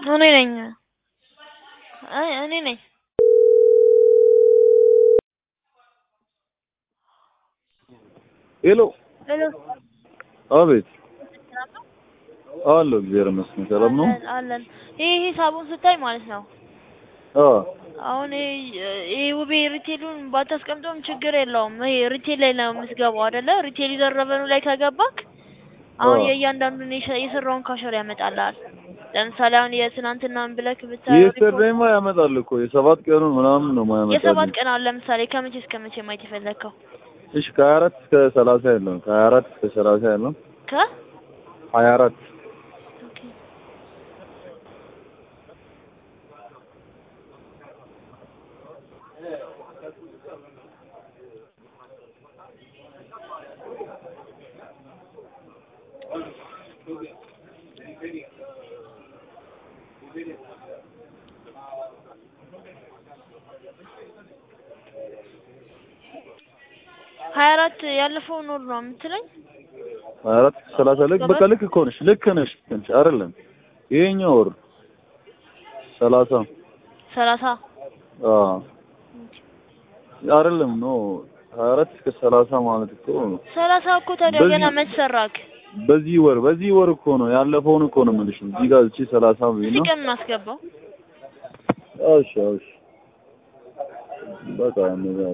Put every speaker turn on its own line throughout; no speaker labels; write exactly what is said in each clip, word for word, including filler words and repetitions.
እኔ ነኝ። አይ እኔ ነኝ።
ሄሎ
ሄሎ
አቤት። አሎ እግዚአብሔር ይመስገን ሰላም ነው።
አለን አለን። ይሄ ሂሳቡን ስታይ ማለት ነው።
አዎ
አሁን ይሄ ውቤ ሪቴሉን ባታስቀምጠውም ችግር የለውም። ይሄ ሪቴል ላይ ነው የምትገባው አይደለ? ሪቴል ዩዘር ረቨኑ ላይ ከገባክ አሁን የእያንዳንዱን የሰራውን ካሸር ያመጣልሃል። ለምሳሌ አሁን የትናንትናን ብለክ ብታየው
የስተርዴማ ያመጣል እኮ የሰባት ቀኑ ምናምን ነው የማያመጣልኝ።
የሰባት ቀን አሁን ለምሳሌ ከመቼ እስከ መቼ ማየት የፈለከው?
እሺ ከሀያ አራት እስከ ሰላሳ ያለው ከሀያ አራት እስከ ሰላሳ ያለው
ከ
ሀያ አራት
ሀያ አራት ያለፈው ኖር ነው የምትለኝ?
ሀያ አራት እስከ ሰላሳ ልክ በቃ ልክ እኮ ነሽ ልክ ነሽ እንጂ አይደለም ይሄኛው ወር ሰላሳ
ሰላሳ
አዎ አይደለም ነው ሀያ አራት እስከ ሰላሳ ማለት እኮ
ሰላሳ እኮ ታዲያ ገና መች ሰራክ?
በዚህ ወር በዚህ ወር እኮ ነው ያለፈውን እኮ ነው የምልሽ። እዚህ ጋር እቺ ሰላሳ ብዬ ነው
ሲቀም ማስገባው።
እሺ እሺ በቃ ነገር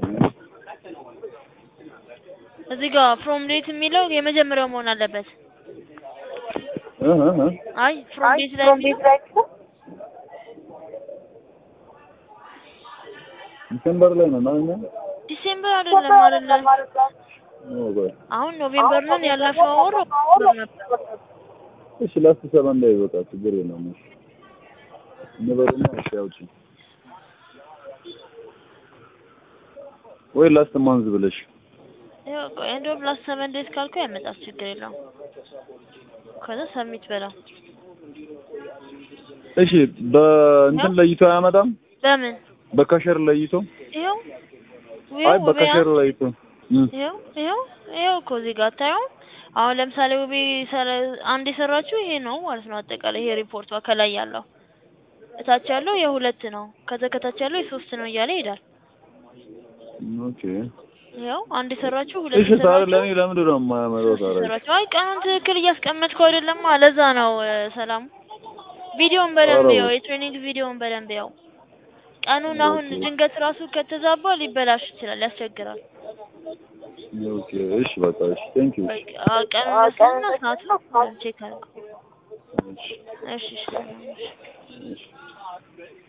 እዚህ ጋር ፍሮም ዴት የሚለው የመጀመሪያው መሆን አለበት።
እህ እህ
አይ ፍሮም ዴት ላይ የሚለው
ዲሴምበር ላይ ነው ማለት
ዲሴምበር አይደለም አይደለም። አሁን ኖቬምበር ነን ያለፈው ወር ነበር።
እሺ ላስት ሰባን ላይ በቃ ችግር የለውም። እሺ ነበርና እሺ አውጪ ወይ ላስት ማንዝ ብለሽ
ያው ቆይ እንደውም ላስት ሰቨን ዴይስ ካልኩ ያመጣል ችግር የለውም። ከዛ ሰሚት በላ
እሺ በእንትን ለይቶ አያመጣም?
በምን
በካሸር ለይቶ
ይኸው
አይ በካሸር ለይቶ
ይኸው ይኸው ይኸው እኮ እዚህ ጋር ታየው። አሁን ለምሳሌ ውቤ አንድ የሰራችው ይሄ ነው ማለት ነው። አጠቃላይ ይሄ ሪፖርቷ ከላይ ያለው እታች ያለው የሁለት ነው። ከዛ ከታች ያለው የሶስት ነው እያለ ይሄዳል።
ኦኬ
ያው አንድ የሰራችው ሁለት
እሺ ታዲያ ለኔ ለምንድን ነው የማያመጣው ታዲያ?
አይ ቀኑን ትክክል እያስቀመጥከው አይደለም። ለዛ ነው ሰላም። ቪዲዮን በደንብ ያው የትሬኒንግ ቪዲዮን በደንብ ያው ቀኑን አሁን ድንገት ራሱ ከተዛባ ሊበላሽ ይችላል፣ ያስቸግራል።
ኦኬ እሺ በቃ እሺ ቴንክ ዩ።
ቀኑን መስሎና ሰዓቱን ቼክ አድርገው። እሺ እሺ እሺ